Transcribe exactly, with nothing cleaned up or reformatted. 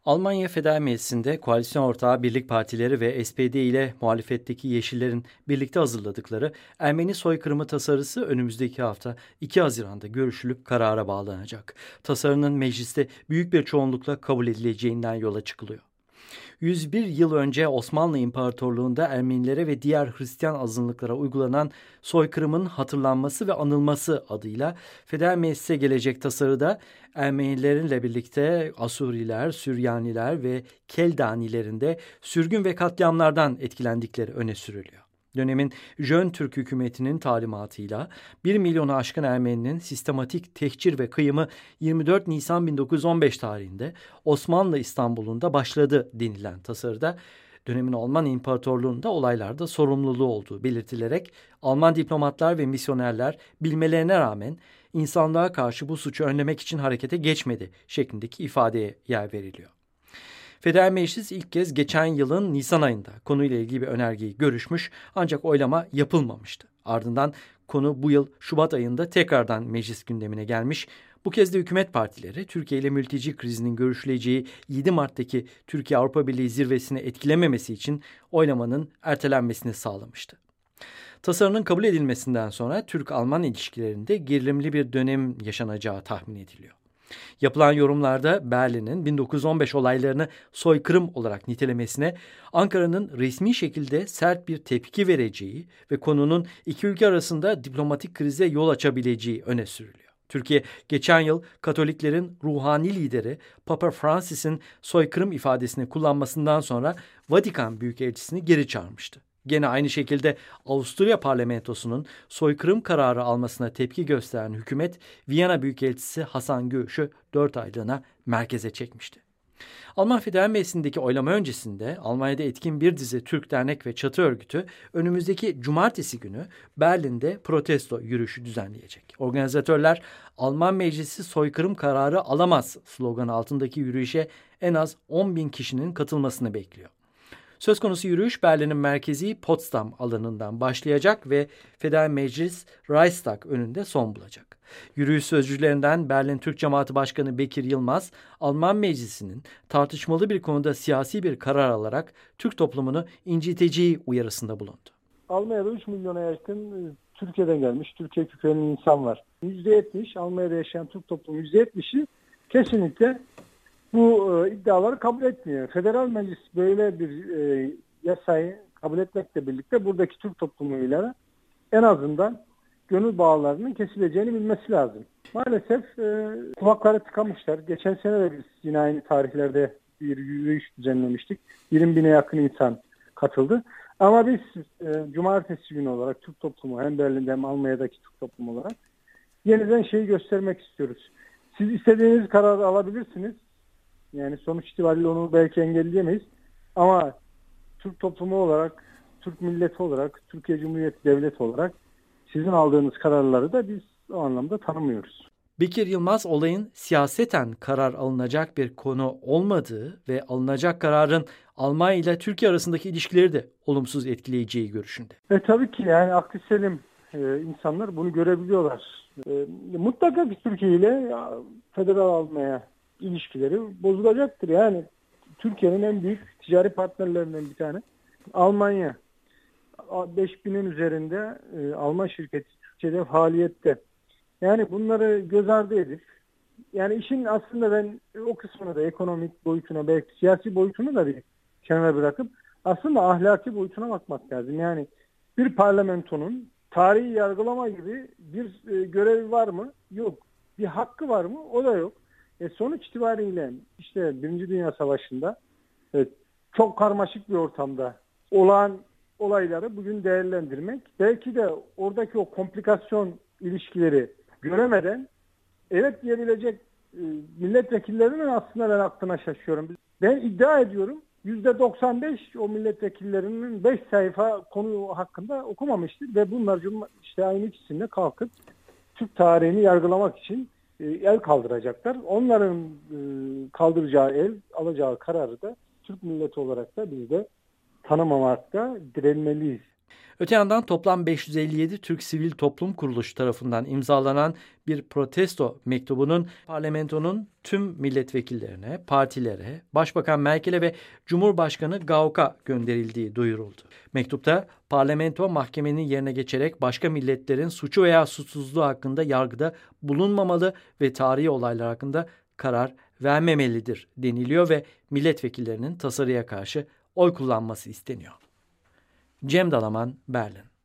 Almanya Federal Meclisi'nde koalisyon ortağı Birlik Partileri ve S P D ile muhalefetteki Yeşillerin birlikte hazırladıkları Ermeni soykırımı tasarısı önümüzdeki hafta iki Haziran'da görüşülüp karara bağlanacak. Tasarının mecliste büyük bir çoğunlukla kabul edileceğinden yola çıkılıyor. yüz bir yıl önce Osmanlı İmparatorluğu'nda Ermenilere ve diğer Hristiyan azınlıklara uygulanan soykırımın hatırlanması ve anılması adıyla Federal Meclis'e gelecek tasarıda Ermenilerle birlikte Asuriler, Süryaniler ve Keldanilerin de sürgün ve katliamlardan etkilendikleri öne sürülüyor. Dönemin Jön Türk hükümetinin talimatıyla bir milyonu aşkın Ermeninin sistematik tehcir ve kıyımı yirmi dört Nisan bin dokuz yüz on beş tarihinde Osmanlı İstanbul'unda başladı denilen tasarıda dönemin Alman İmparatorluğu'nda olaylarda sorumluluğu olduğu belirtilerek Alman diplomatlar ve misyonerler bilmelerine rağmen insanlığa karşı bu suçu önlemek için harekete geçmedi şeklindeki ifadeye yer veriliyor. Federal Meclis ilk kez geçen yılın Nisan ayında konuyla ilgili bir önergeyi görüşmüş ancak oylama yapılmamıştı. Ardından konu bu yıl Şubat ayında tekrardan meclis gündemine gelmiş. Bu kez de hükümet partileri Türkiye ile mülteci krizinin görüşüleceği yedi Mart'taki Türkiye Avrupa Birliği zirvesini etkilememesi için oylamanın ertelenmesini sağlamıştı. Tasarının kabul edilmesinden sonra Türk-Alman ilişkilerinde gerilimli bir dönem yaşanacağı tahmin ediliyor. Yapılan yorumlarda Berlin'in bin dokuz yüz on beş olaylarını soykırım olarak nitelemesine, Ankara'nın resmi şekilde sert bir tepki vereceği ve konunun iki ülke arasında diplomatik krize yol açabileceği öne sürülüyor. Türkiye geçen yıl Katoliklerin ruhani lideri Papa Francis'in soykırım ifadesini kullanmasından sonra Vatikan Büyükelçisini geri çağırmıştı. Gene aynı şekilde Avusturya parlamentosunun soykırım kararı almasına tepki gösteren hükümet, Viyana Büyükelçisi Hasan Göğüş'ü dört aylığına merkeze çekmişti. Alman Federal Meclisi'ndeki oylama öncesinde Almanya'da etkin bir dizi Türk dernek ve çatı örgütü önümüzdeki cumartesi günü Berlin'de protesto yürüyüşü düzenleyecek. Organizatörler Alman Meclisi soykırım kararı alamaz sloganı altındaki yürüyüşe en az on bin kişinin katılmasını bekliyor. Söz konusu yürüyüş Berlin'in merkezi Potsdam alanından başlayacak ve Federal Meclis Reichstag önünde son bulacak. Yürüyüş sözcülerinden Berlin Türk Cemaati Başkanı Bekir Yılmaz, Alman Meclisi'nin tartışmalı bir konuda siyasi bir karar alarak Türk toplumunu inciteceği uyarısında bulundu. Almanya'da üç milyona yakın Türkiye'den gelmiş, Türkiye kökenli insan var. yüzde yetmiş Almanya'da yaşayan Türk toplumu yüzde yetmişi kesinlikle bu e, iddiaları kabul etmiyor. Federal Meclis böyle bir e, yasayı kabul etmekle birlikte buradaki Türk toplumuyla en azından gönül bağlarının kesileceğini bilmesi lazım. Maalesef e, kulakları tıkamışlar. Geçen sene de biz yine aynı tarihlerde bir yürüyüş düzenlemiştik. yirmi bine yakın insan katıldı. Ama biz e, cumartesi günü olarak Türk toplumu hem Berlin'de hem Almanya'daki Türk toplumu olarak yeniden şeyi göstermek istiyoruz. Siz istediğiniz kararı alabilirsiniz. Yani sonuç itibariyle onu belki engelleyemeyiz. Ama Türk toplumu olarak, Türk milleti olarak, Türkiye Cumhuriyeti Devleti olarak sizin aldığınız kararları da biz o anlamda tanımıyoruz. Bekir Yılmaz olayın siyaseten karar alınacak bir konu olmadığı ve alınacak kararın Almanya ile Türkiye arasındaki ilişkileri de olumsuz etkileyeceği görüşünde. E tabii ki yani aklı selim e, insanlar bunu görebiliyorlar. E, mutlaka ki Türkiye ile ya, federal Almanya ilişkileri bozulacaktır. Yani Türkiye'nin en büyük ticari partnerlerinden bir tane. Almanya beş binin üzerinde e, Alman şirketi Türkiye'de faaliyette. Yani bunları göz ardı edip yani işin aslında ben o kısmını da ekonomik boyutuna belki siyasi boyutunu da bir kenara bırakıp aslında ahlaki boyutuna bakmak lazım. Yani bir parlamentonun tarihi yargılama gibi bir e, görevi var mı? Yok. Bir hakkı var mı? O da yok. E sonuç itibariyle işte Birinci Dünya Savaşı'nda evet, çok karmaşık bir ortamda olan olayları bugün değerlendirmek, belki de oradaki o komplikasyon ilişkileri göremeden evet diyebilecek e, milletvekillerinin aslında ben aklına şaşıyorum. Ben iddia ediyorum yüzde doksan beş o milletvekillerinin beş sayfa konu hakkında okumamıştır ve bunlar işte aynı ikisinde kalkıp Türk tarihini yargılamak için el kaldıracaklar. Onların kaldıracağı el, alacağı kararı da Türk milleti olarak da biz de tanımamakta direnmeliyiz. Öte yandan toplam beş yüz elli yedi Türk Sivil Toplum Kuruluşu tarafından imzalanan bir protesto mektubunun parlamentonun tüm milletvekillerine, partilere, Başbakan Merkel'e ve Cumhurbaşkanı Gauck'a gönderildiği duyuruldu. Mektupta parlamento mahkemenin yerine geçerek başka milletlerin suçu veya suçsuzluğu hakkında yargıda bulunmamalı ve tarihi olaylar hakkında karar vermemelidir deniliyor ve milletvekillerinin tasarıya karşı oy kullanması isteniyor. Cem Dalaman, Berlin.